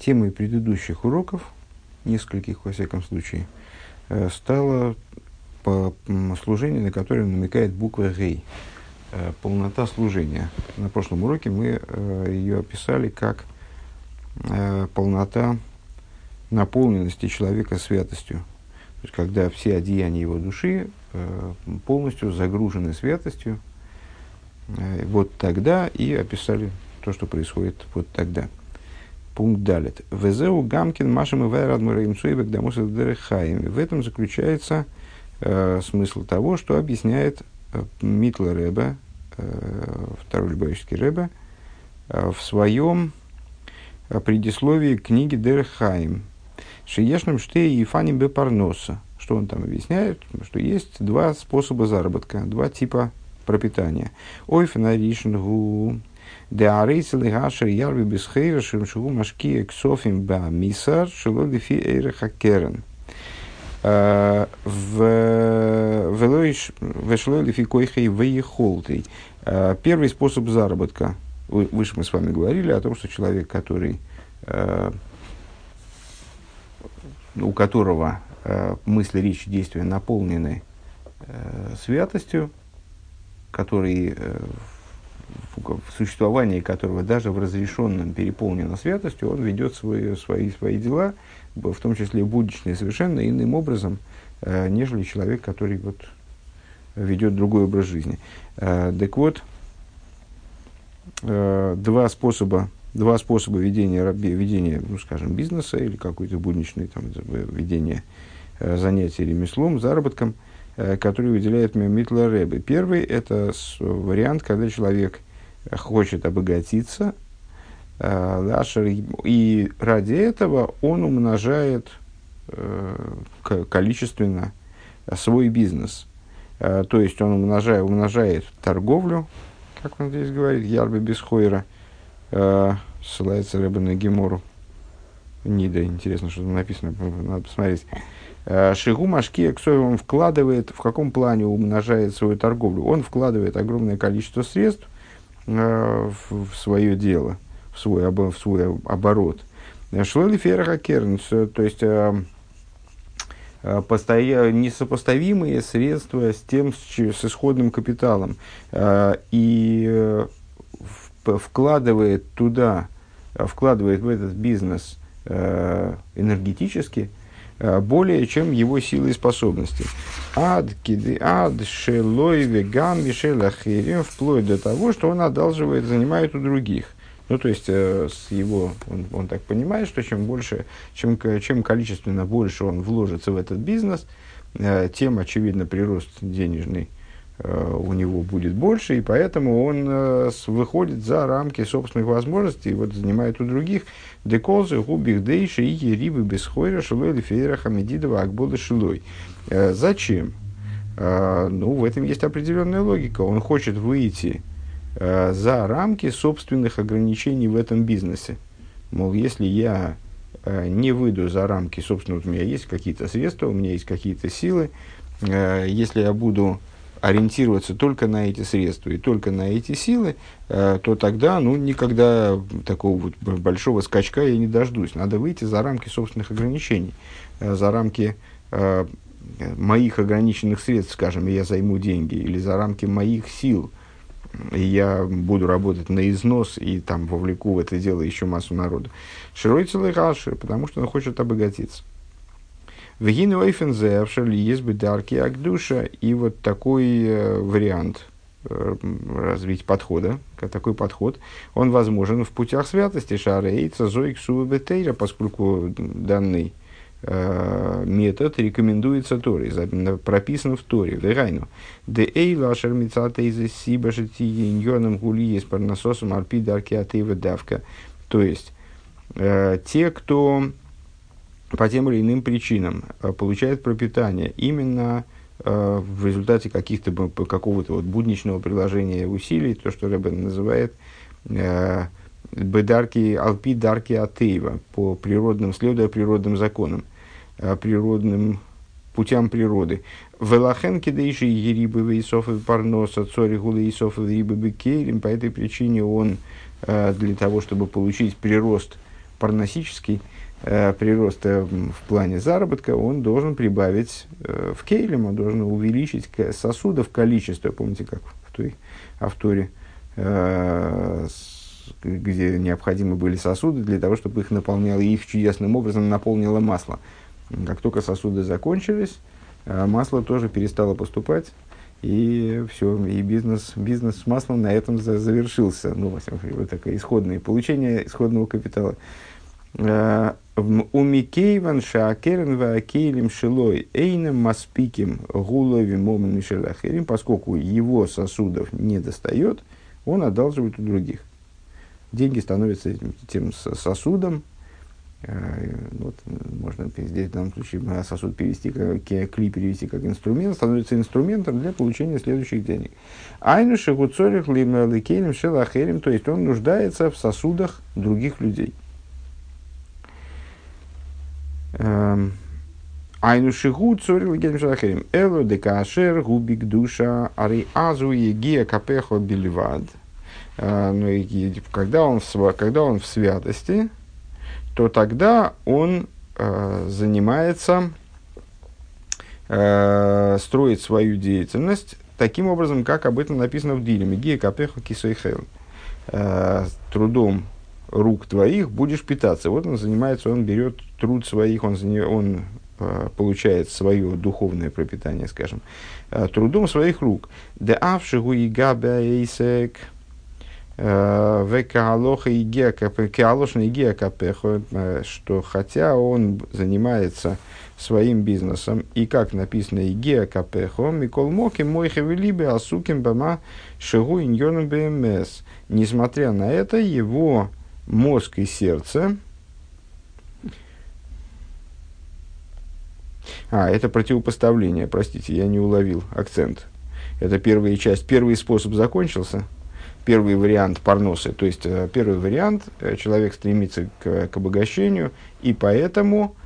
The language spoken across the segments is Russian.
Темой предыдущих уроков, нескольких во всяком случае, стало служение, на которое намекает буква «гей», полнота служения. На прошлом уроке мы ее описали как полнота наполненности человека святостью. То есть, когда все одеяния его души полностью загружены святостью, вот тогда и описали то, что происходит вот тогда. Пункт далит. Везеу гамкин машем и вайрад мураимцуевек дамусов дерехаим. В этом заключается смысл того, что объясняет Митла Ребе, второй Любавический Ребе, в своем предисловии книги Дерехаим. Шиешным штей и фаним бепарноса. Что он там объясняет? Что есть два способа заработка, два типа пропитания. Ой фенаришн гу деарейцелы гашер ярви бесхейра шимшгу машки эксофим ба мисар шило лифи эйреха керен. Вешло лифи койхей вейхолтей. Первый способ заработка. Выше мы с вами говорили о том, что человек, который, у которого мысли, речи, действия наполнены святостью, который, в существовании которого даже в разрешенном переполнено святостью, он ведет свои дела, в том числе будничные, совершенно иным образом, нежели человек, который ведет другой образ жизни. Так вот, два способа ведения, скажем, бизнеса или какой-то будничной ведения занятий ремеслом, заработком, который выделяет Митла Ребе. Первый – это вариант, когда человек хочет обогатиться, и ради этого он умножает количественно свой бизнес. То есть он умножает торговлю, как он здесь говорит, ярбе без хойра, ссылается Ребе на Гемору. Нида, интересно, что там написано, надо посмотреть. Шигу машки эксой, он вкладывает, в каком плане умножает свою торговлю? Он вкладывает огромное количество средств в свое дело, в свой оборот. Шлоли ферха керн, то есть несопоставимые средства с исходным капиталом, и вкладывает в этот бизнес энергетически более чем его силы и способности. Вплоть до того, что он занимает у других. Ну, то есть, он так понимает, что чем количественно больше он вложится в этот бизнес, тем, очевидно, прирост денежный у него будет больше, и поэтому он выходит за рамки собственных возможностей и занимает у других. Деколзы, губих дейши и рибы без хойра шилой или фейра хамедидова акбода шилой. Зачем? В этом есть определенная логика. Он хочет выйти за рамки собственных ограничений в этом бизнесе. Мол, если я не выйду за рамки, собственно, у меня есть какие-то средства, у меня есть какие-то силы, если я буду ориентироваться только на эти средства и только на эти силы, то тогда никогда такого большого скачка я не дождусь. Надо выйти за рамки собственных ограничений, за рамки моих ограниченных средств, скажем, и я займу деньги, или за рамки моих сил, и я буду работать на износ и вовлеку в это дело еще массу народу. Широй целый раши, потому что он хочет обогатиться. Вегину эйфензе авшали есть бы дарки агдуша, и такой вариант развить подхода, такой подход, он возможен в путях святости шарейца зоик сувебетейра, поскольку данный метод рекомендуется Торой, прописан в Торе. Вегайну де эйла шармицатейзе сиба житиеньоном гули с парнасосом арпи дарки атеева давка. То есть те, кто по тем или иным причинам получает пропитание именно в результате какого-то будничного приложения усилий, то, что Ребе называет бедарки, алпи дарки атеева, следуя природным законам, природным путям природы. Велахенки дейши ерибы вейсофы парноса цори гулы вейсофы рибы бекейлем. По этой причине он для того, чтобы получить прирост парносический прирост в плане заработка, он должен прибавить в кейлем, он должен увеличить сосудов количество. Помните, как в той авторе, где необходимы были сосуды для того, чтобы их наполняло, их чудесным образом наполнило масло. Как только сосуды закончились, масло тоже перестало поступать, и все, и бизнес с маслом на этом завершился. Ну, вот такое получение исходного капитала. У Микейван шаакерен ваакейлем шилой эйнем маспиким гуловим момент мишелахерим, поскольку его сосудов не достает, он одалживает у других. Деньги становятся тем сосудом. Вот, можно здесь в данном случае сосуд перевести, клей перевести как инструмент, становится инструментом для получения следующих денег. Айнуши гуцорих лималикейнем шелахерим, то есть он нуждается в сосудах других людей. Айнушигу цорил геншахерим эло декашер губик душа ари азу егия капехо бельвад. Но когда он в святости, то тогда он занимается, строит свою деятельность таким образом, как об этом написано в Дилеме. Гия капехо кисойхел. Трудом рук твоих будешь питаться. Вот он занимается, он берет труд своих, он получает свое духовное пропитание, скажем, трудом своих рук. Де авшигу и габяйсек векаалоха и геакалошна и геакапехо, что хотя он занимается своим бизнесом, и как написано и геакапехо, микол моки мойхе велибе асуким бама шигу иньоном бмс. Несмотря на это, его мозг и сердце. Это противопоставление, простите, я не уловил акцент. Это первая часть, первый способ закончился, первый вариант парносы, то есть первый вариант, человек стремится к обогащению, и поэтому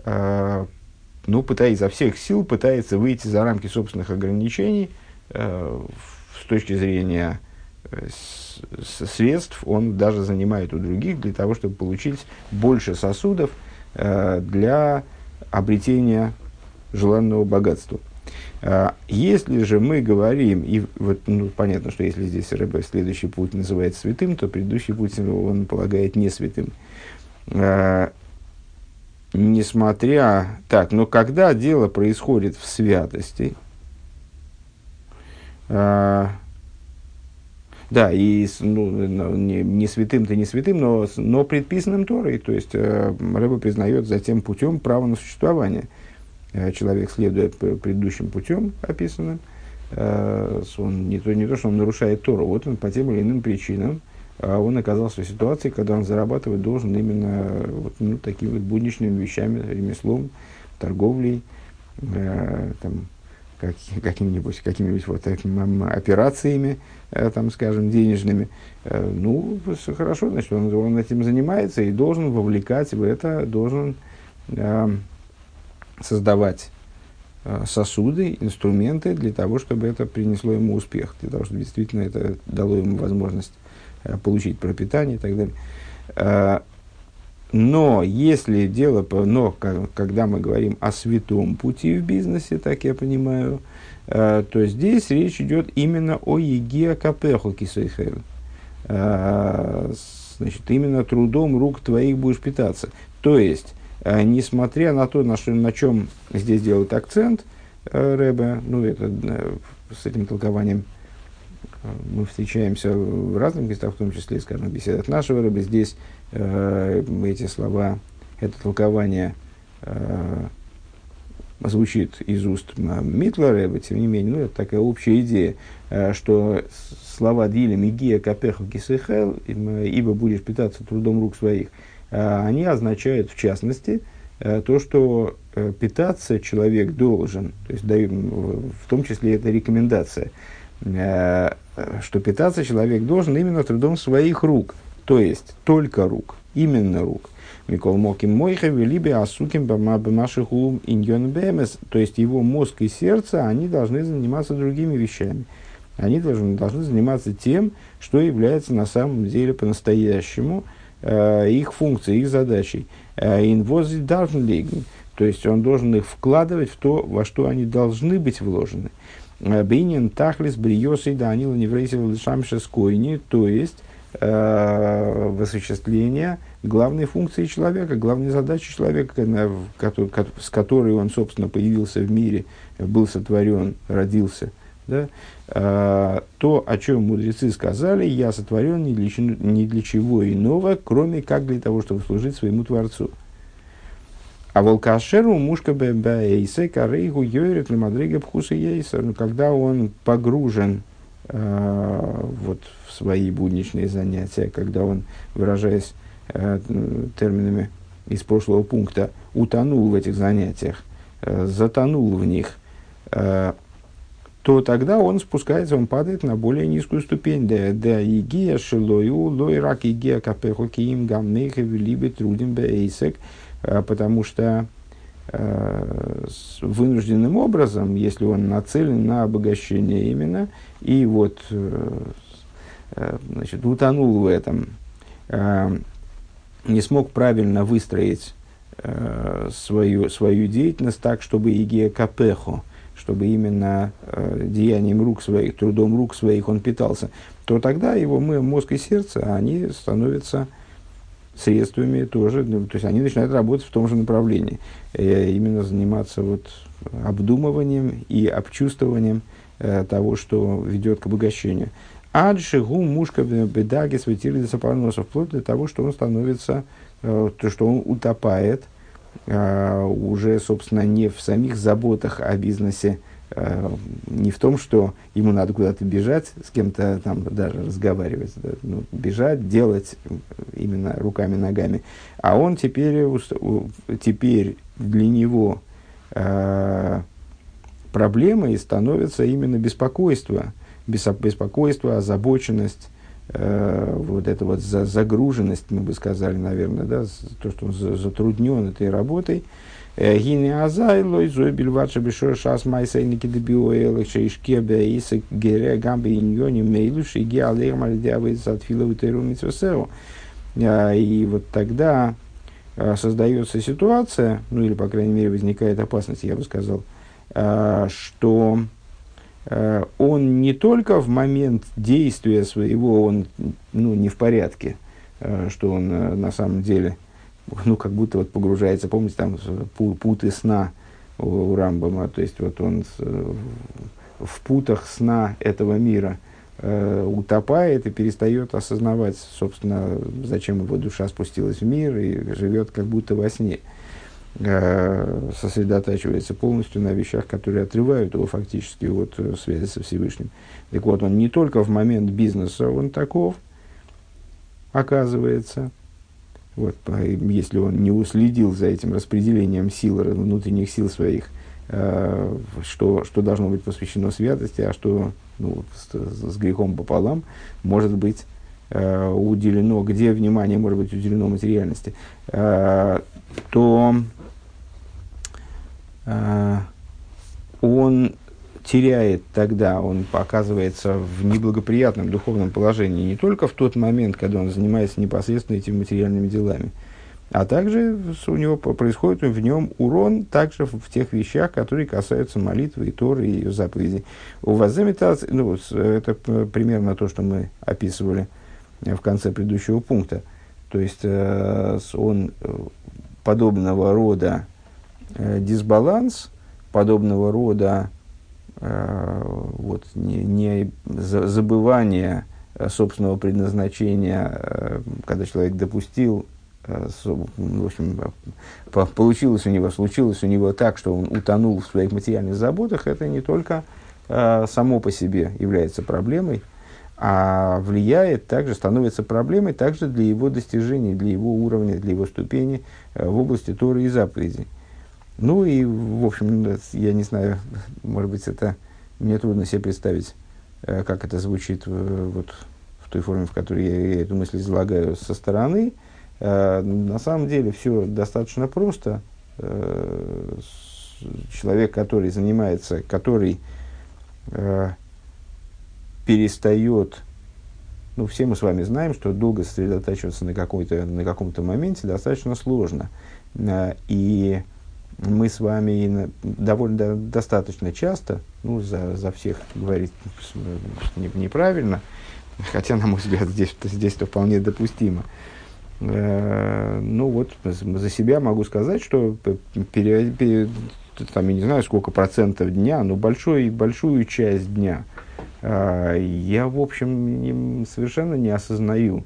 изо всех сил пытается выйти за рамки собственных ограничений с точки зрения средств, он даже занимает у других для того, чтобы получить больше сосудов для обретения желанного богатства. Если же мы говорим, и вот, понятно, что если здесь Ребе следующий путь называется святым, то предыдущий путь он полагает не святым. Но когда дело происходит в святости, не святым-то не святым, но предписанным Торой, то есть Ребе признает затем путем право на существование. Человек, следуя предыдущим путем описанным, он не то, что он нарушает Тору, вот он по тем или иным причинам, он оказался в ситуации, когда он зарабатывать должен именно такими вот будничными вещами, ремеслом, торговлей, какими-нибудь вот операциями, скажем, денежными. Хорошо, значит, он этим занимается и должен вовлекать в это, должен создавать сосуды, инструменты для того, чтобы это принесло ему успех, для того, чтобы действительно это дало ему возможность получить пропитание и так далее. Но если когда мы говорим о святом пути в бизнесе, так я понимаю, то здесь речь идет именно о егеа капеху кисойхел. Значит, именно трудом рук твоих будешь питаться. То есть, несмотря на то, на чем здесь делает акцент Ребе, с этим толкованием мы встречаемся в разных местах, в том числе, скажем, в беседах нашего Ребе, здесь эти слова, это толкование звучит из уст Митла Ребе, тем не менее, это такая общая идея, что слова Дилем и Гия Капеху Кисехел, ибо будешь питаться трудом рук своих, они означают, в частности, то, что питаться человек должен, то есть в том числе это рекомендация, что питаться человек должен именно трудом своих рук, то есть только рук, именно рук. Микол Моким Мойхев, либо Асуким Бамашиху Иньон Бемес, то есть его мозг и сердце, они должны заниматься другими вещами. Они должны заниматься тем, что является на самом деле по-настоящему их функций, их задачей. Инвози должен леген, то есть он должен их вкладывать в то, во что они должны быть вложены. Бейнин тахлис бриос и данила неврейсил шамшескойни, то есть в осуществление главной функции человека, главной задачи человека, с которой он, собственно, появился в мире, был сотворен, родился. Да? То, о чем мудрецы сказали, я сотворен ни для чего иного, кроме как для того, чтобы служить своему Творцу. А волкашеру мушка бэйсе карейгу йойрет лемадрига пхуса ейсер, когда он погружен вот, в свои будничные занятия, когда он, выражаясь терминами из прошлого пункта, утонул в этих занятиях, затонул в них, то тогда он спускается, он падает на более низкую ступень. Да игия шилою лой рак игия капеху киим гамнейха вилибе трудим бэйсек, потому что вынужденным образом, если он нацелен на обогащение именно, и вот значит, утонул в этом, не смог правильно выстроить свою деятельность так, чтобы игия капеху, чтобы именно деянием рук своих, трудом рук своих он питался, то тогда его мозг и сердце, они становятся средствами тоже, то есть они начинают работать в том же направлении, именно заниматься вот обдумыванием и обчувствованием того, что ведет к обогащению. Аджигу мушка бедаги светили сапарноса, вплоть до того, что он становится, то, что он утопает уже, собственно, не в самих заботах о бизнесе, не в том, что ему надо куда-то бежать, с кем-то там даже разговаривать, да, ну, бежать, делать именно руками, ногами. А он теперь для него проблемой становится именно беспокойство, озабоченность, вот эта вот загруженность, мы бы сказали, наверное, да, то, что он затруднен этой работой. Гине азайлой зойбель ватша бешор шас майсайники дебиоэлых шейшкебе исек гере гамбе иньони мейлуш и геалеем альдявы затфиловы терумицвесеу. И вот тогда создается ситуация, ну или, по крайней мере, возникает опасность, я бы сказал, что он не только в момент действия своего, он не в порядке, что он на самом деле как будто вот погружается, помните, там путы сна у Рамбама, то есть вот он в путах сна этого мира утопает и перестает осознавать, собственно, зачем его душа спустилась в мир и живет как будто во сне, сосредотачивается полностью на вещах, которые отрывают его фактически от связи со Всевышним. Так вот, он не только в момент бизнеса, он таков, оказывается. Вот, если он не уследил за этим распределением сил, внутренних сил своих, что должно быть посвящено святости, а что с грехом пополам может быть уделено, где внимание может быть уделено материальности, то он теряет тогда, он оказывается в неблагоприятном духовном положении не только в тот момент, когда он занимается непосредственно этими материальными делами, а также у него происходит в нем урон также в тех вещах, которые касаются молитвы и Торы, и ее заповедей. У вас это примерно то, что мы описывали в конце предыдущего пункта. То есть он подобного рода дисбаланс, подобного рода забывание собственного предназначения, когда человек допустил, в общем, случилось у него так, что он утонул в своих материальных заботах, это не только само по себе является проблемой, а влияет также, становится проблемой также для его достижений, для его уровня, для его ступени в области Торы и заповедей. Ну и, в общем, я не знаю, может быть, мне трудно себе представить, как это звучит в той форме, в которой я эту мысль излагаю со стороны. На самом деле все достаточно просто. Человек, который занимается, который перестает ну, все мы с вами знаем, что долго сосредотачиваться на каком-то моменте достаточно сложно. И мы с вами довольно достаточно часто, ну, за всех говорить неправильно, хотя, на мой взгляд, здесь-то вполне допустимо. Ну вот, за себя могу сказать, что там, я не знаю, сколько процентов дня, но большую часть дня я, в общем, совершенно не осознаю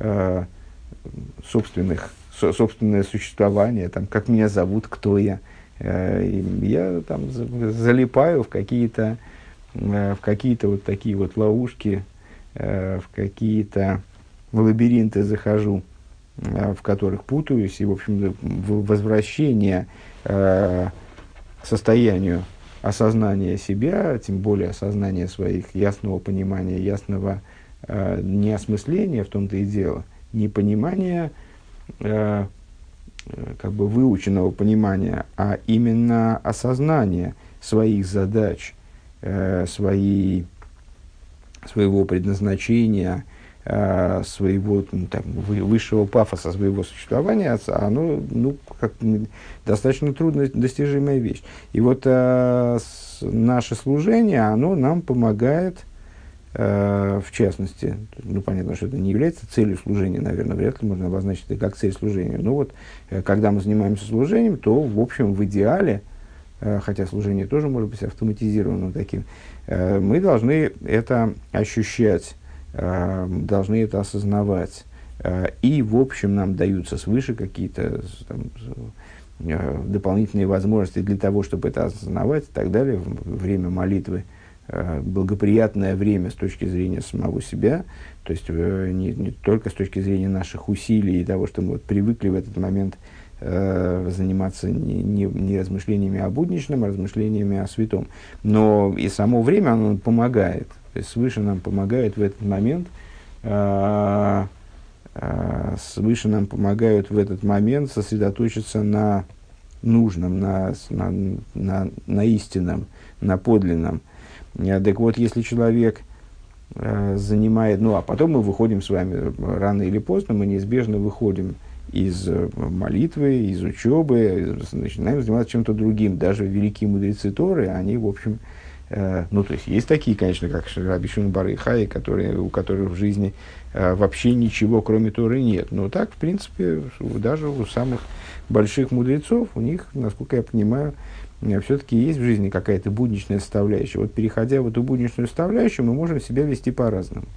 собственное существование, там, как меня зовут, кто я. Я там залипаю в какие-то вот такие вот ловушки, в какие-то лабиринты захожу, в которых путаюсь, и, в общем, возвращение к состоянию осознания себя, тем более осознания своих, ясного понимания, ясного неосмысления, в том-то и дело, не понимания, как бы выученного понимания, а именно осознания своих задач, своего предназначения, своего высшего пафоса своего существования, оно достаточно трудно достижимая вещь. И вот наше служение, оно нам помогает, в частности, ну, понятно, что это не является целью служения, наверное, вряд ли можно обозначить это как цель служения. Но вот, когда мы занимаемся служением, то, в общем, в идеале, хотя служение тоже может быть автоматизированным таким, мы должны это ощущать, должны это осознавать. И, в общем, нам даются свыше какие-то дополнительные возможности для того, чтобы это осознавать и так далее. Время молитвы благоприятное время с точки зрения самого себя, то есть не только с точки зрения наших усилий и того, что мы вот привыкли в этот момент заниматься не размышлениями о будничном, а размышлениями о святом. Но и само время оно помогает. То есть свыше нам помогает в этот момент, сосредоточиться на нужном, на истинном, на подлинном. Так вот, если человек занимает... Ну, а потом мы выходим с вами, рано или поздно, мы неизбежно выходим из молитвы, из учебы, начинаем заниматься чем-то другим. Даже великие мудрецы Торы, они, в общем... ну, то есть такие, конечно, как Раби Шимон бар Йохай, у которых в жизни вообще ничего, кроме Торы, нет. Но так, в принципе, даже у самых больших мудрецов, у них, насколько я понимаю, все-таки есть в жизни какая-то будничная составляющая. Вот переходя в эту будничную составляющую, мы можем себя вести по-разному.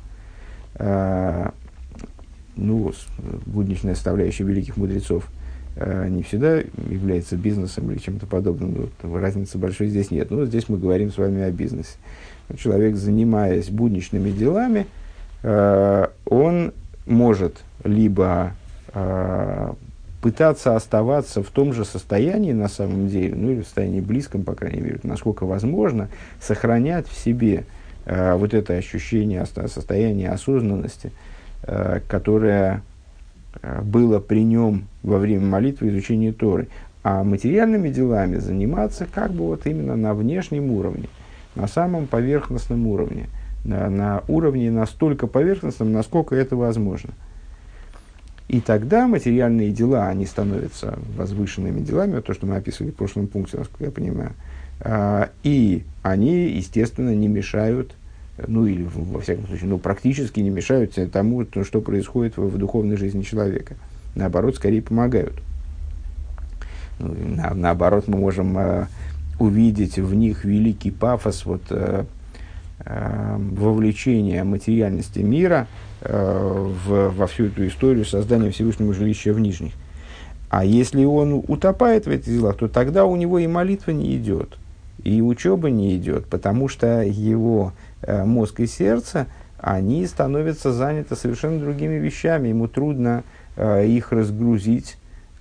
Будничная составляющая великих мудрецов не всегда является бизнесом или чем-то подобным. Разницы большой здесь нет. Но здесь мы говорим с вами о бизнесе. Человек, занимаясь будничными делами, он может либо пытаться оставаться в том же состоянии на самом деле, ну или в состоянии близком, по крайней мере, насколько возможно, сохранять в себе вот это ощущение состояния осознанности, которое было при нем во время молитвы и изучения Торы. А материальными делами заниматься как бы вот именно на внешнем уровне, на самом поверхностном уровне, на уровне настолько поверхностном, насколько это возможно. И тогда материальные дела, они становятся возвышенными делами, вот то, что мы описывали в прошлом пункте, насколько я понимаю, и они, естественно, не мешают, ну или, во всяком случае, практически не мешают тому, что происходит в духовной жизни человека. Наоборот, скорее помогают. Наоборот, мы можем увидеть в них великий пафос вовлечения материальности мира во всю эту историю создания Всевышнего жилища в Нижних. А если он утопает в этих делах, то тогда у него и молитва не идет, и учеба не идет, потому что его мозг и сердце, они становятся заняты совершенно другими вещами, ему трудно их разгрузить,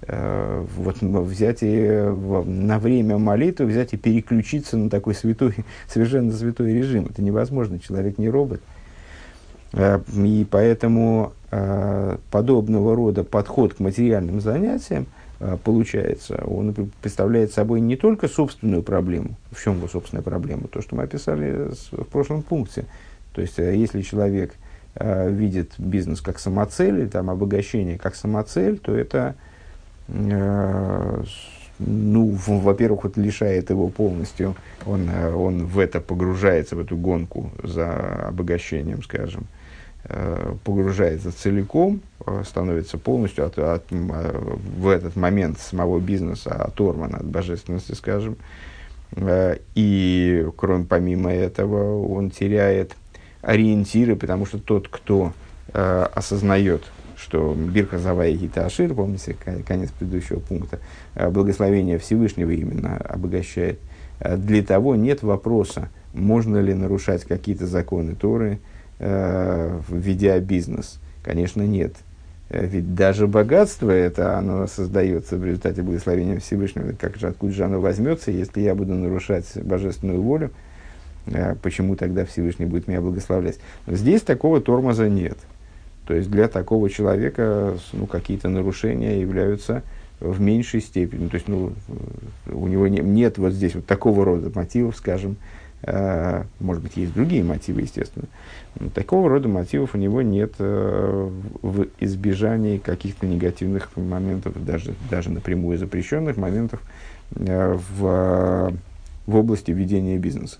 взять и на время молитвы взять и переключиться на такой святой, совершенно святой режим. Это невозможно, человек не робот. И поэтому подобного рода подход к материальным занятиям получается, он представляет собой не только собственную проблему, в чем его собственная проблема, то, что мы описали в прошлом пункте. То есть, если человек видит бизнес как самоцель, или там обогащение как самоцель, то это, во-первых, вот лишает его полностью, он в это погружается, в эту гонку за обогащением, скажем, погружается целиком, становится полностью в этот момент самого бизнеса оторван от божественности, скажем. И помимо этого он теряет ориентиры, потому что тот, кто осознает, что Бирха Завая Гита Ашир, помните, конец предыдущего пункта, благословение Всевышнего именно обогащает, для того нет вопроса, можно ли нарушать какие-то законы Торы, ведя бизнес. Конечно, нет. Ведь даже богатство это, оно создается в результате благословения Всевышнего. Откуда же оно возьмется, если я буду нарушать божественную волю? Почему тогда Всевышний будет меня благословлять? Здесь такого тормоза нет. То есть для такого человека какие-то нарушения являются в меньшей степени. То есть у него нет вот здесь вот такого рода мотивов, скажем. Может быть, есть другие мотивы, естественно. Но такого рода мотивов у него нет в избежании каких-то негативных моментов, даже напрямую запрещенных моментов в области ведения бизнеса.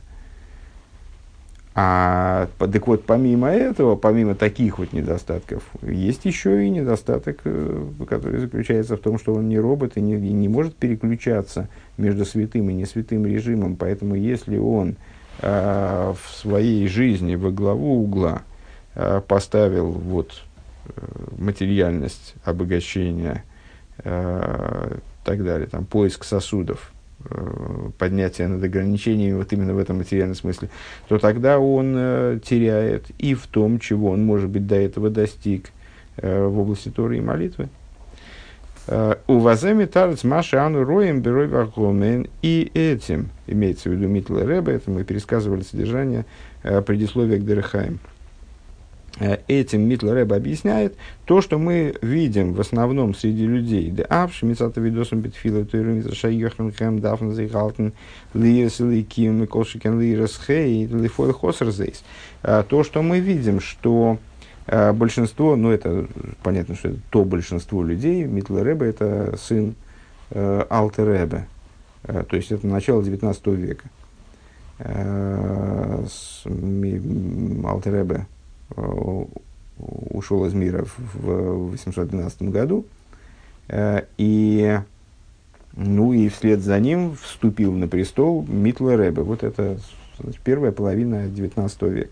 Так вот, помимо этого, помимо таких вот недостатков, есть еще и недостаток, который заключается в том, что он не робот и не может переключаться между святым и несвятым режимом. Поэтому, если он в своей жизни во главу угла поставил материальность, обогащение, так далее, там, поиск сосудов, поднятие над ограничениями вот именно в этом материальном смысле, то тогда он теряет и в том, чего он, может быть, до этого достиг в области Торы и молитвы. У ваземи тарц машану роем берой вахомен, и этим, имеется в виду Митла Ребе, это мы пересказывали содержание предисловия к Дерехаим. Этим Митла Ребе объясняет то, что мы видим в основном среди людей. То, что мы видим, что большинство, это понятно, что это то большинство людей, Митла Ребе это сын Алтер Ребе, то есть это начало 19 века. Алтер Ребе ушел из мира в 812 году, и вслед за ним вступил на престол Митла Ребе. Вот это первая половина 19 века.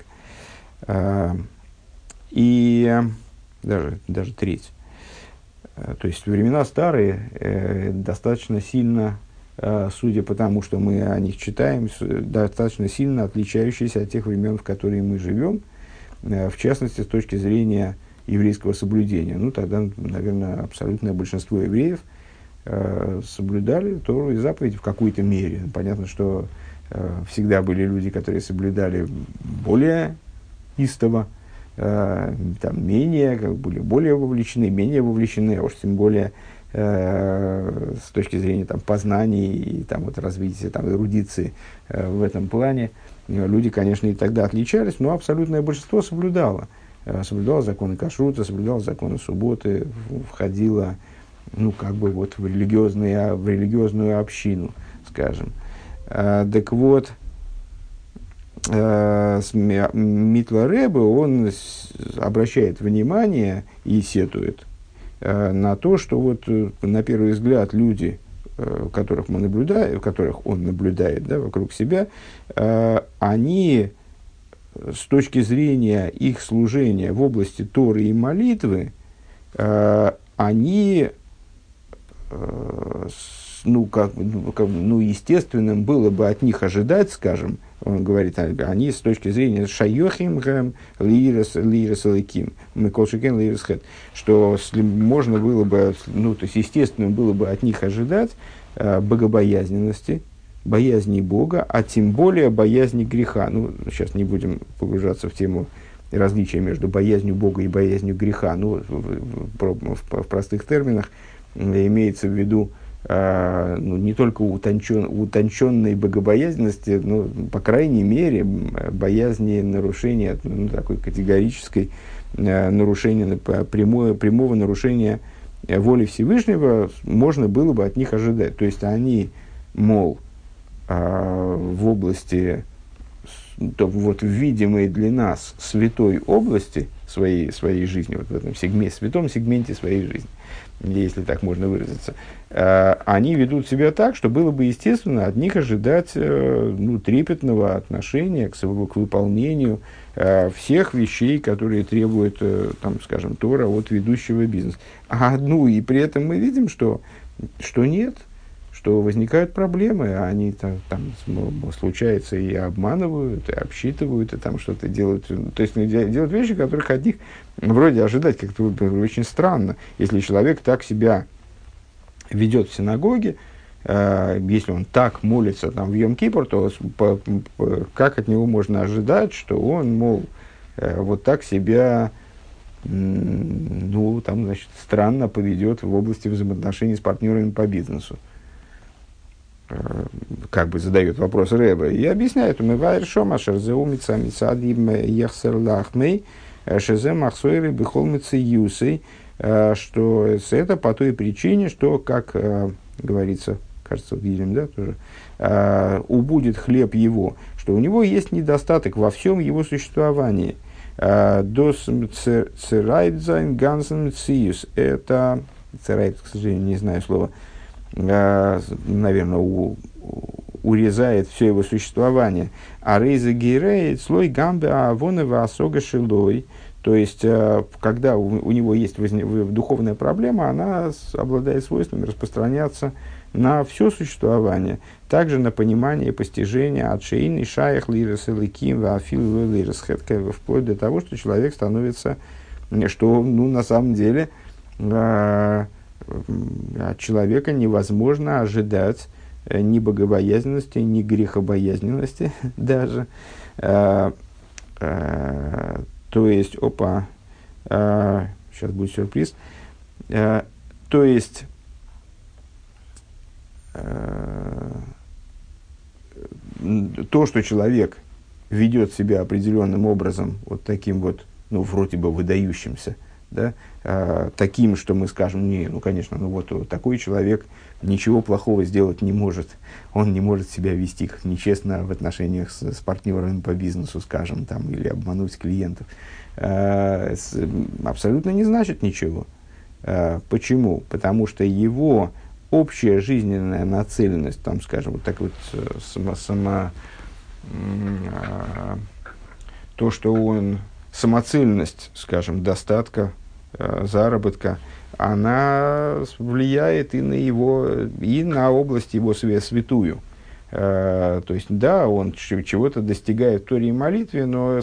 И даже треть. То есть времена старые, достаточно сильно, судя по тому, что мы о них читаем, достаточно сильно отличающиеся от тех времен, в которые мы живем, в частности, с точки зрения еврейского соблюдения. Тогда, наверное, абсолютное большинство евреев соблюдали Тору и заповеди в какой-то мере. Понятно, что всегда были люди, которые соблюдали более истово, менее, были более вовлечены, менее вовлечены, а уж тем более с точки зрения познаний и развития, эрудиции в этом плане. Люди, конечно, и тогда отличались, но абсолютное большинство соблюдало. Соблюдало законы кашрута, соблюдало законы субботы, входило в религиозную общину, скажем. Так вот, Митла Ребе, он обращает внимание и сетует на то, что на первый взгляд люди, которых он наблюдает вокруг себя, они с точки зрения их служения в области Торы и молитвы, они, естественным было бы от них ожидать, скажем, он говорит, они с точки зрения шайохим гэм лирес эликим, мы колшикен лирес хэт, что можно было бы, то есть естественным было бы от них ожидать богобоязненности, боязни Бога, а тем более боязни греха. Сейчас не будем погружаться в тему различия между боязнью Бога и боязнью греха. В простых терминах имеется в виду не только утонченной богобоязненности, но, по крайней мере, боязни нарушения, такой категорической нарушения, прямого нарушения воли Всевышнего можно было бы от них ожидать. То есть они, мол, в области, вот в видимой для нас святой области своей жизни, вот в этом святом сегменте своей жизни, если так можно выразиться, они ведут себя так, что было бы естественно от них ожидать трепетного отношения к выполнению всех вещей, которые требует, скажем, Тора от ведущего бизнес. И при этом мы видим, что нет, что возникают проблемы, они там случается и обманывают, и обсчитывают, и там что-то делают. То есть делают вещи, которых от них вроде ожидать как-то очень странно. Если человек так себя ведет в синагоге, если он так молится там, в Йом-Кипур, то как от него можно ожидать, что он, мол, вот так себя странно поведет в области взаимоотношений с партнерами по бизнесу? Как бы задает вопрос Ребе и объясняет, что это по той причине, что, как говорится, кажется, в Елем, да, тоже, убудет хлеб его, что у него есть недостаток во всем его существовании. Дос церайдзайн гансен циюс. Это, церайд, к сожалению, не знаю слова, наверное, урезает все его существование. А рейза гирей слой гамбе авонова асога шилой. То есть, когда у него есть духовная проблема, она обладает свойством распространяться на все существование. Также на понимание и постижение отшейный шаях лирес эликим вафил лирес хетка, вплоть до того, что человек становится, что на самом деле от человека невозможно ожидать ни богобоязненности, ни грехобоязненности даже. То есть, сейчас будет сюрприз. То есть, то, что человек ведет себя определенным образом, вот таким вот, вроде бы выдающимся, да, таким, что мы скажем, конечно, такой человек ничего плохого сделать не может. Он не может себя вести как нечестно в отношениях с партнерами по бизнесу, скажем, там, или обмануть клиентов. Абсолютно не значит ничего. Почему? Потому что его общая жизненная нацеленность, там, скажем, вот так вот то, что он самоцельность, скажем, достатка, заработка, она влияет и на область его святую. То есть, да, он чего-то достигает в Торе и молитве, но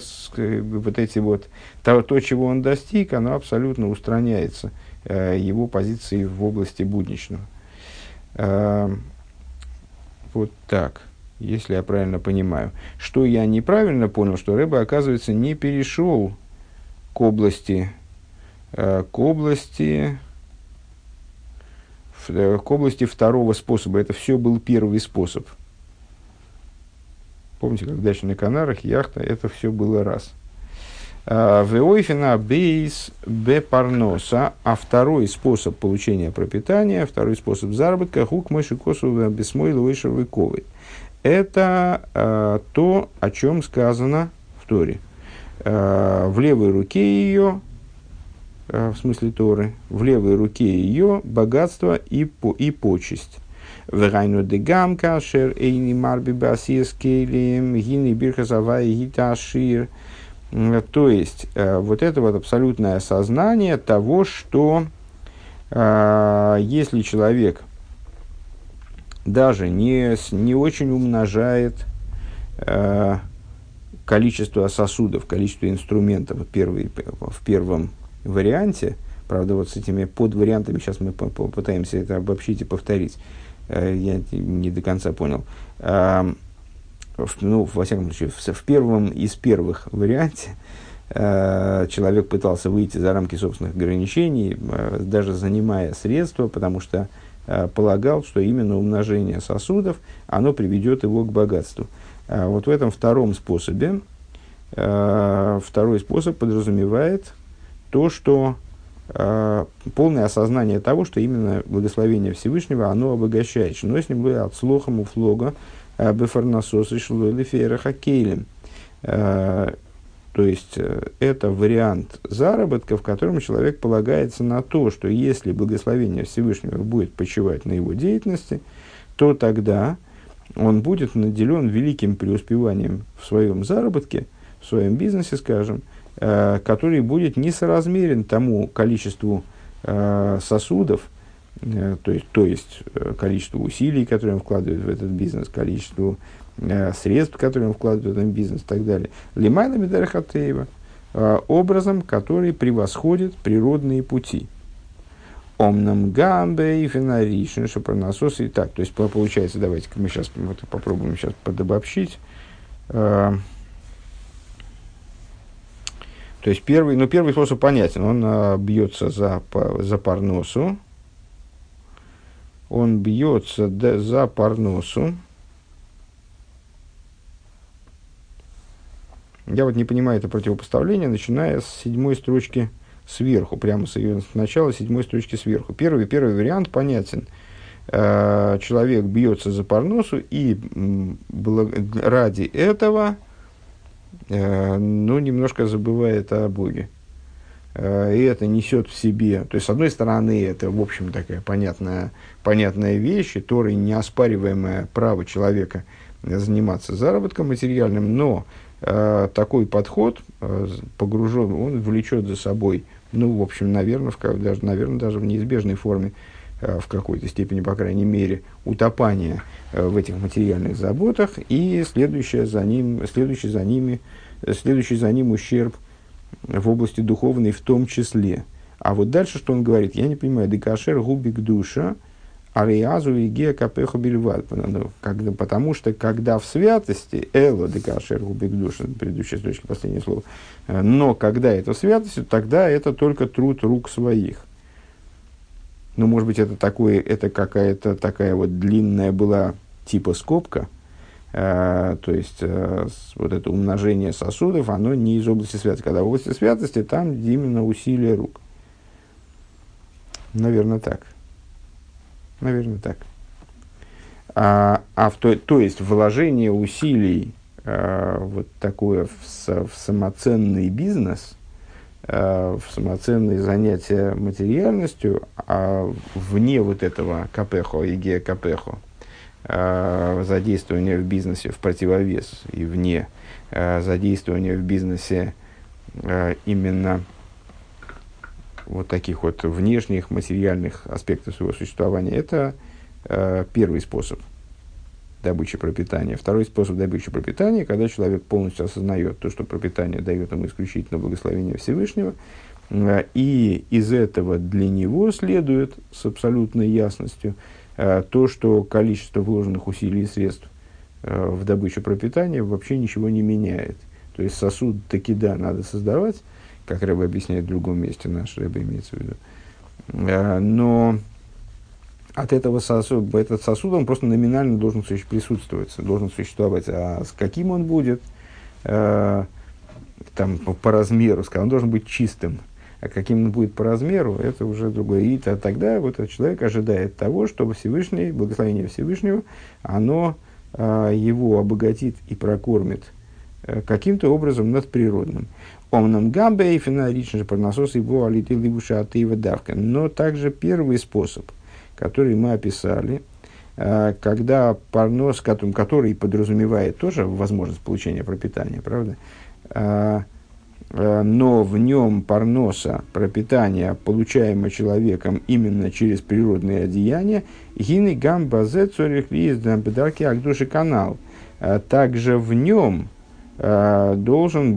то, чего он достиг, оно абсолютно устраняется его позиции в области будничного. Вот так, если я правильно понимаю. Что я неправильно понял, что Ребе, оказывается, не перешел к области второго способа. Это все был первый способ. Помните, как дача на Канарах, яхта, это все было раз. Веойфина бейс бепарноса, а второй способ получения пропитания, второй способ заработка, хук мыши косу бесмой лойшевой ковой. Это то, о чем сказано в Торе. В левой руке ее, в смысле Торы, в левой руке ее богатство и почесть. Вегайну дегам кашер эйни марби басиескелем гини бирхазавай гиташир. То есть, вот это вот абсолютное осознание того, что если человек даже не очень умножает количество сосудов, количество инструментов в первом варианте, правда, вот с этими подвариантами сейчас мы попытаемся это обобщить и повторить, я не до конца понял. Во всяком случае, в первом из первых варианте человек пытался выйти за рамки собственных ограничений, даже занимая средства, потому что полагал, что именно умножение сосудов, оно приведет его к богатству. Вот в этом втором способе, второй способ подразумевает то, что полное осознание того, что именно благословение Всевышнего, оно обогащает. Но с ним от слоха муфлога бефарнасос и шлойлифера хакейлем. То есть, это вариант заработка, в котором человек полагается на то, что если благословение Всевышнего будет почивать на его деятельности, то тогда он будет наделен великим преуспеванием в своем заработке, в своем бизнесе, скажем, который будет несоразмерен тому количеству сосудов, то есть количеству усилий, которые он вкладывает в этот бизнес, количеству средств, которые он вкладывает в этот бизнес и так далее. Лимайна Медарахатеева, образом, который превосходит природные пути. Омнам гамбе и фенаришн шапронасос и так. То есть, получается, давайте-ка мы сейчас попробуем сейчас подобобщить. То есть, первый способ понятен. Он бьется за парносу. Он бьется за парносу. Я вот не понимаю это противопоставление, начиная с 7 строчки сверху, прямо с начала 7 строчки сверху. Первый вариант понятен. Человек бьется за парносу, и ради этого немножко забывает о Боге. И это несет в себе, то есть, с одной стороны, это, в общем, такая понятная вещь, Торой неоспариваемое право человека заниматься заработком материальным, но такой подход погружен, он влечет за собой, в общем, наверное, даже в неизбежной форме, в какой-то степени, по крайней мере, утопание в этих материальных заботах и следующий за ним ущерб в области духовной в том числе. А вот дальше, что он говорит, я не понимаю, декашер губик душа, ариазу и гея капеху бельвад. Потому что, когда в святости, эло декашер губик душа, предыдущая строчка, последнее слово, но когда это в святости, тогда это только труд рук своих. Может быть, это какая-то такая вот длинная была типа скобка, то есть, вот это умножение сосудов, оно не из области святости. Когда в области святости, там именно усилие рук. Наверное, так. То есть, вложение усилий вот такое в самоценный бизнес, в самоценные занятия материальностью, вне вот этого капехо и гея капехо, задействование в бизнесе в противовес и вне задействования в бизнесе именно вот таких вот внешних материальных аспектов своего существования, это первый способ добычи пропитания. Второй способ добычи пропитания, когда человек полностью осознает то, что пропитание дает ему исключительно благословение Всевышнего, и из этого для него следует с абсолютной ясностью то, что количество вложенных усилий и средств в добычу пропитания вообще ничего не меняет. То есть сосуд таки да, надо создавать, как Рэбе объясняет в другом месте, наш Рэбе имеется в виду. Но от этого этот сосуд, он просто номинально должен присутствовать, должен существовать. А с каким он будет, по размеру, он должен быть чистым. А каким он будет по размеру, это уже другое. И тогда вот этот человек ожидает того, что Всевышний, благословение Всевышнего, оно его обогатит и прокормит каким-то образом надприродным. Омнам гамбе и фенаричный парнасос его алиты ливуша атеева давка. Но также первый способ, который мы описали, когда парнос, который подразумевает тоже возможность получения пропитания, правда? Но в нем парноса, пропитания, получаемого человеком именно через природные одеяния, гины гам базе цорих лиез дамбедарки агдуши канал. Также в нем должен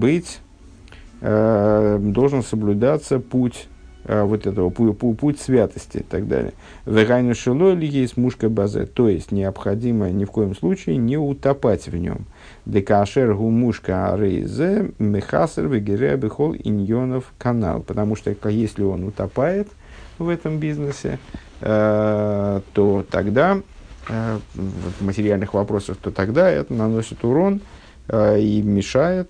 соблюдаться путь путь святости и так далее. Вегайну шилой ли есть мушка базе, то есть необходимо ни в коем случае не утопать в нем. Декашер гумушка арейзе мехасер вегере бихол иньонов канал, потому что если он утопает в этом бизнесе, то тогда, в материальных вопросах, то тогда это наносит урон и мешает,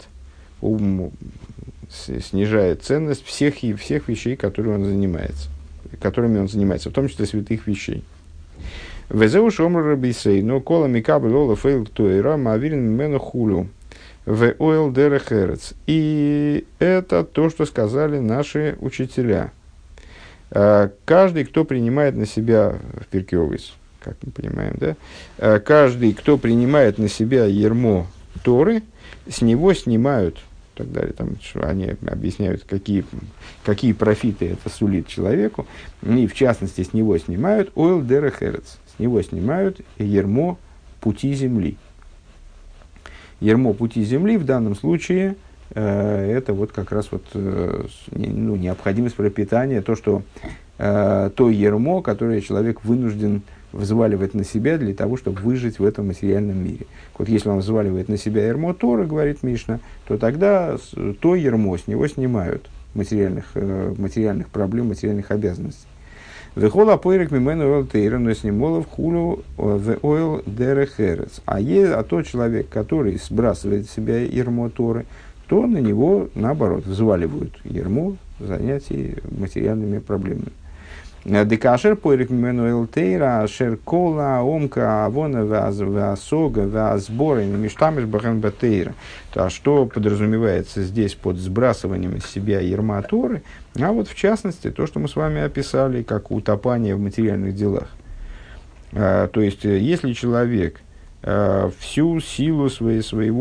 снижает ценность всех вещей, которыми он занимается, в том числе святых вещей. Везеу шомр рабисей, но кола микабель ола фейл тойра, мавирин мену хулю, в ойл дерехерец. И это то, что сказали наши учителя. Каждый, кто принимает на себя, в Пиркей Овес, как мы понимаем, да? Каждый, кто принимает на себя ярмо Торы, с него снимают, и так далее. Там, они объясняют, какие профиты это сулит человеку. И в частности, с него снимают ойл дерехерец. С него снимают ярмо пути земли. Ярмо пути земли в данном случае это вот как раз вот, необходимость пропитания, то ярмо, которое человек вынужден взваливать на себя для того, чтобы выжить в этом материальном мире. Вот если он взваливает на себя ярмо Торы, говорит Мишна, то тогда то ярмо с него снимают материальных проблем, материальных обязанностей. Вехола пойрек мимену ойл тейра, но с ним молов хулу в ойл дерехерец. А тот человек, который сбрасывает с себя ярмо Торы, то на него, наоборот, взваливают ярмо занятий материальными проблемами. Декашер пойрек мимену ойл тейра, шер кола, омка, авона, васога, васбора, и миштамиш бахан батейра. То, что подразумевается здесь под сбрасыванием из себя ярма Торы, а вот в частности, то, что мы с вами описали, как утопание в материальных делах. То есть, если человек всю силу своей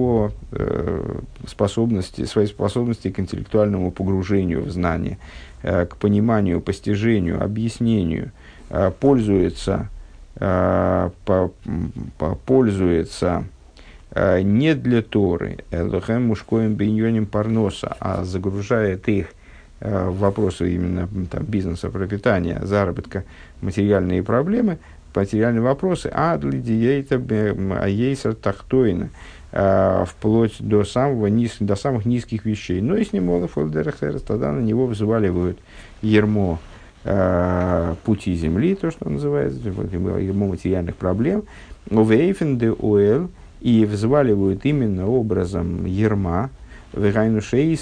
способности к интеллектуальному погружению в знание, к пониманию, постижению, объяснению, пользуется не для Торы, элохем мушкоем биньоним парноса, а загружает их в вопросы именно бизнеса, пропитания, заработка, материальные проблемы, материальные вопросы, аейсер тахтойна, вплоть до самых низких вещей. Но если молов дерехерец, тогда на него взваливают ярмо пути земли, то, что называется, ярмо материальных проблем, увейфен де оэл, и взваливают именно образом ярма, то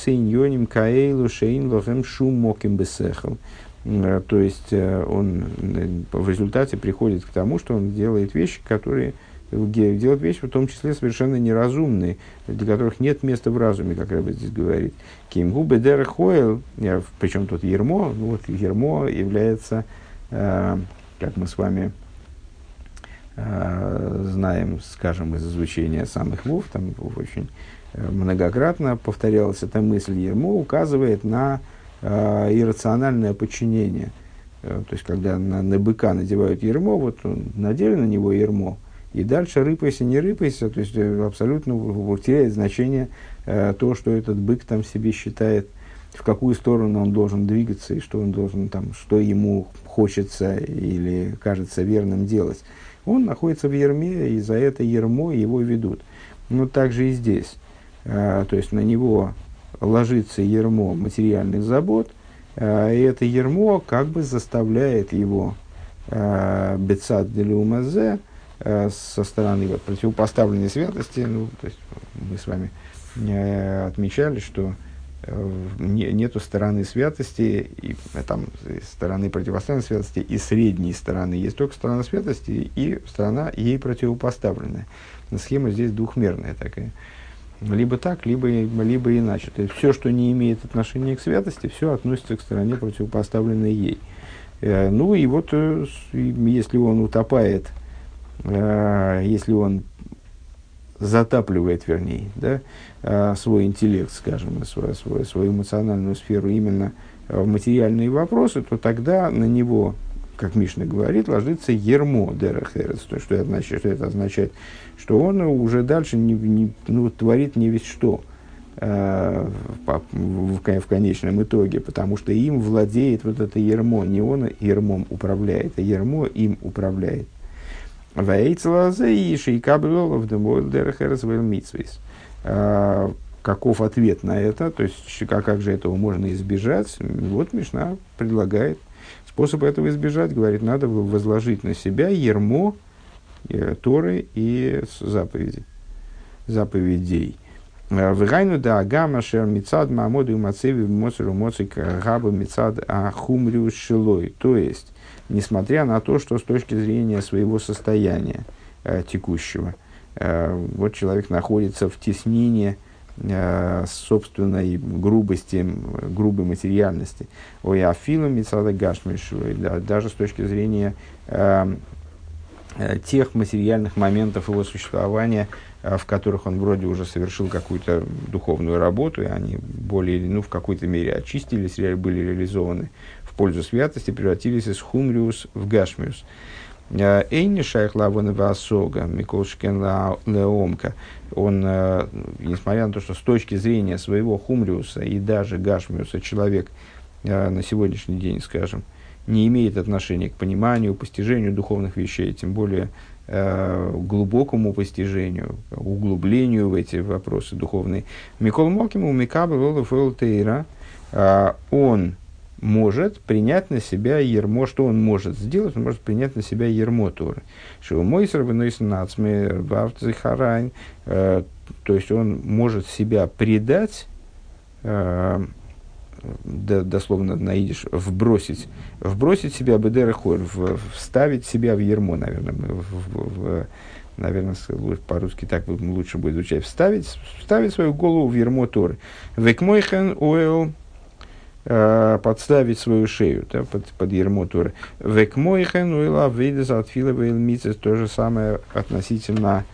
есть он в результате приходит к тому, что он делает вещи, в том числе совершенно неразумные, для которых нет места в разуме, как Рэбе здесь говорит. Причем тут ярмо, ярмо является, как мы с вами знаем, скажем, из изучения самых вов, там очень многократно повторялась эта мысль, ярмо указывает на иррациональное подчинение. То есть, когда на быка надевают ярмо, вот он надели на него ярмо, и дальше рыпайся, не рыпайся, то есть абсолютно теряет значение то, что этот бык там себе считает, в какую сторону он должен двигаться, и что он должен там, что ему хочется или кажется верным делать. Он находится в ярме, и за это ярмо его ведут. Но также и здесь. То есть на него ложится ярмо материальных забот, и это ярмо как бы заставляет его бецад делюмазе со стороны противопоставленной святости. То есть мы с вами отмечали, что нету стороны святости, и там стороны противоставленной святости и средней стороны. Есть только сторона святости и сторона ей противопоставленная. Схема здесь двухмерная такая. Либо так, либо иначе. То есть все, что не имеет отношения к святости, все относится к стороне, противопоставленной ей. Ну и вот, если он утопает, если он затапливает, вернее, да, свой интеллект, скажем, свою эмоциональную сферу именно в материальные вопросы, то тогда на него, как Мишна говорит, ложится ярмо дерехерец. То, что это означает? Что он уже дальше творит не весь что в конечном итоге, потому что им владеет вот это ярмо. Не он ярмом управляет, а ярмо им управляет. Каков ответ на это? То есть, как же этого можно избежать? Вот Мишна предлагает Способ этого избежать, говорит, надо возложить на себя ярмо Торы и заповедей. Вегайну да агама шер мицад маамоду и мацеви моцеру моцик габа мицад ахумриус шилой. То есть, несмотря на то, что с точки зрения своего состояния текущего, вот человек находится в теснении собственной грубости, грубой материальности. Ой, афилу мицада гашмишилой, даже с точки зрения тех материальных моментов его существования, в которых он вроде уже совершил какую-то духовную работу, и они более, в какой-то мере очистились, были реализованы в пользу святости, превратились из хумриус в гашмиус. Эйни шайх лавона васога, миколшкен леомка. Он, несмотря на то, что с точки зрения своего хумриуса и даже гашмиуса человек на сегодняшний день, скажем, не имеет отношения к пониманию, постижению духовных вещей, тем более глубокому постижению, углублению в эти вопросы духовные. Микол Мокиму, Микаба, Волофелтейра, он может принять на себя ярмо. Что он может сделать? Он может принять на себя ярмо Торы. Что мой срабанойснацме вавтзихарайн, то есть он может себя предать, дословно на идиш, вбросить себя бедерахор, вставить себя в ярмо, наверное, по-русски так лучше будет звучать, вставить свою голову в ярмо Торы. Векмойхен уэл, подставить свою шею, да, под ярмо Торы. Векмойхен уэл авейдес атфила вейл мицес, то же самое относительно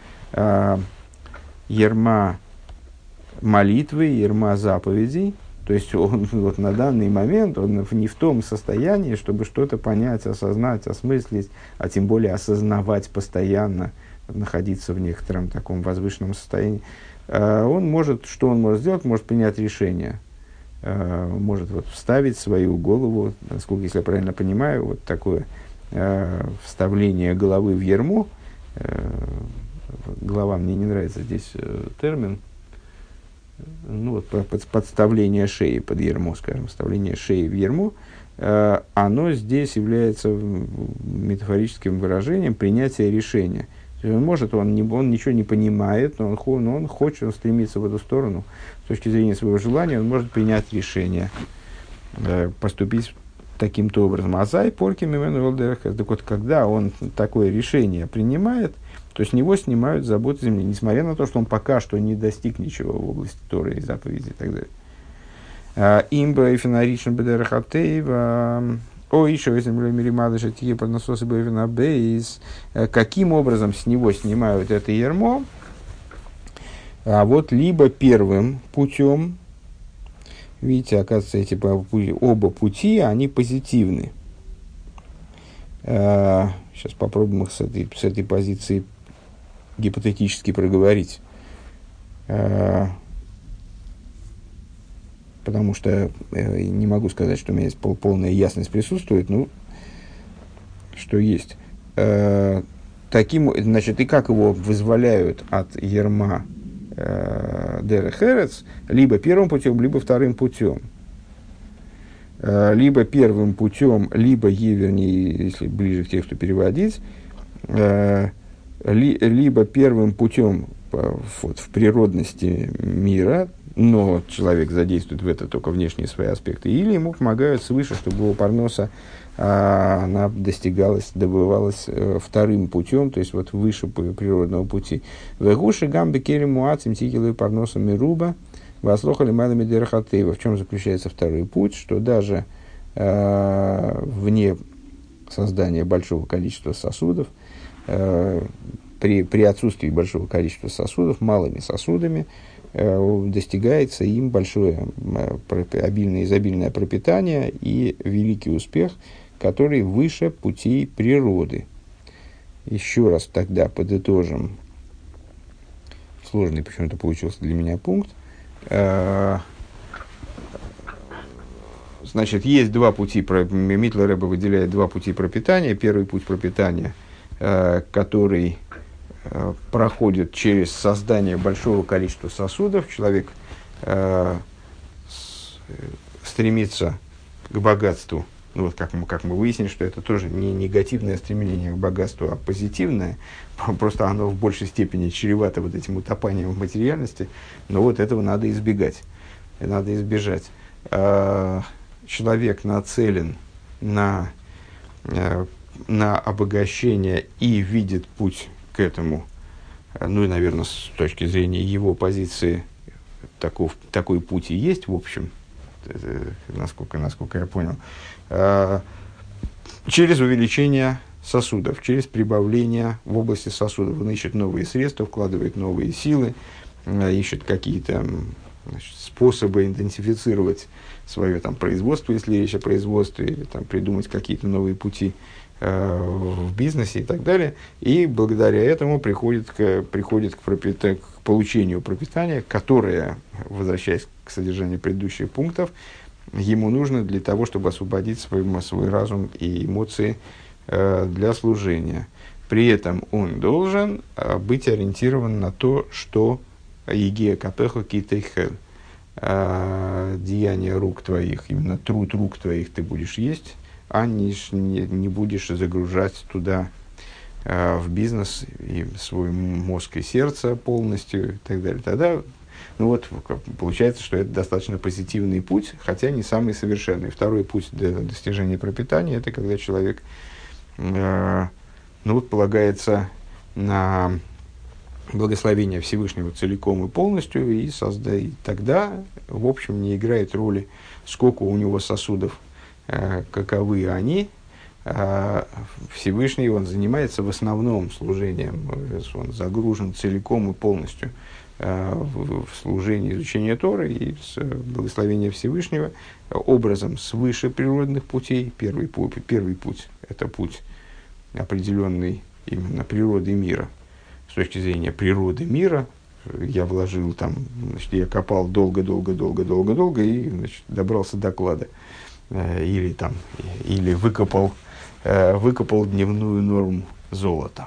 ярма молитвы, ярма заповедей. То есть он вот на данный момент он не в том состоянии, чтобы что-то понять, осознать, осмыслить, а тем более осознавать постоянно, находиться в некотором таком возвышенном состоянии. Он может сделать? Может принять решение. Может вставить свою голову, насколько, если я правильно понимаю, вот такое вставление головы в ярмо. Голова, мне не нравится здесь термин. Подставление шеи под ярмо, скажем, вставление шеи в ярмо, оно здесь является метафорическим выражением принятия решения. Он ничего не понимает, но он хочет, он стремится в эту сторону. С точки зрения своего желания он может принять решение, поступить таким-то образом. Азай порки мимену велдерах. Так вот, когда он такое решение принимает, то с него снимают заботы земли, несмотря на то, что он пока что не достиг ничего в области Торы и заповедей и так далее. Имба и фенаричен бедерахатеева. Еще если миримадыша тихи поднососы бэвина бейс. Каким образом с него снимают это ярмо? Вот либо первым путем, видите, оказывается, оба пути, они позитивны. Сейчас попробуем их с этой позиции гипотетически проговорить. Потому что не могу сказать, что у меня есть полная ясность присутствует, что есть. И как его вызволяют от ярма Дерех Эрец, либо первым путем, либо вторым путем. Либо первым путем, либо, вернее, если ближе к тексту переводить, либо первым путем в природности мира, но человек задействует в это только внешние свои аспекты, или ему помогают свыше, чтобы его парноса она добывалась вторым путем, то есть выше природного пути. Вегуши гамбе керему ацим тикилы парноса мируба вослохали малами дерахатеева. В чем заключается второй путь, что даже вне создания большого количества сосудов, при отсутствии большого количества сосудов, малыми сосудами, достигается им большое, изобильное пропитание и великий успех, который выше путей природы. Еще раз тогда подытожим сложный почему-то получился для меня пункт. Значит, есть два пути, Митлер Ребе выделяет два пути пропитания. Первый путь пропитания, который проходит через создание большого количества сосудов. Человек стремится к богатству Ну, вот как мы выяснили, что это тоже не негативное стремление к богатству, а позитивное. Просто оно в большей степени чревато вот этим утопанием в материальности. Но вот этого надо избегать. Надо избежать. Человек нацелен на обогащение и видит путь к этому. Ну и, наверное, с точки зрения его позиции, такой путь и есть, в общем, насколько я понял, через увеличение сосудов, через прибавление в области сосудов. Он ищет новые средства, вкладывает новые силы, ищет какие-то способы интенсифицировать свое производство, если речь о производстве, или придумать какие-то новые пути в бизнесе и так далее. И благодаря этому приходит к получению пропитания, которое, возвращаясь к содержанию предыдущих пунктов, ему нужно для того, чтобы освободить свой разум и эмоции для служения. При этом он должен быть ориентирован на то, что «Егея капехо китейхель» деяния рук твоих, именно труд рук твоих ты будешь есть, а не будешь загружать туда в бизнес и свой мозг и сердце полностью и так далее. Тогда получается, что это достаточно позитивный путь, хотя не самый совершенный. Второй путь для достижения пропитания – это когда человек полагается на благословение Всевышнего целиком и полностью, и тогда, в общем, не играет роли, сколько у него сосудов, каковы они. Всевышний, он занимается в основном служением, он загружен целиком и полностью в служении изучения Торы и с благословения Всевышнего образом свыше природных путей. Первый путь – это путь определенный именно природы мира. С точки зрения природы мира я вложил я копал долго и добрался до клада. Или выкопал дневную норму золота.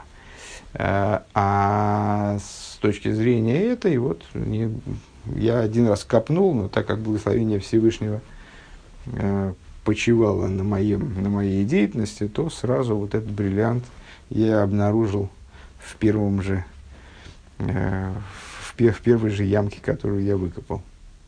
А с точки зрения этой, я один раз копнул, но так как благословение Всевышнего почивало на моей деятельности, то сразу этот бриллиант я обнаружил в первой же ямке, которую я выкопал.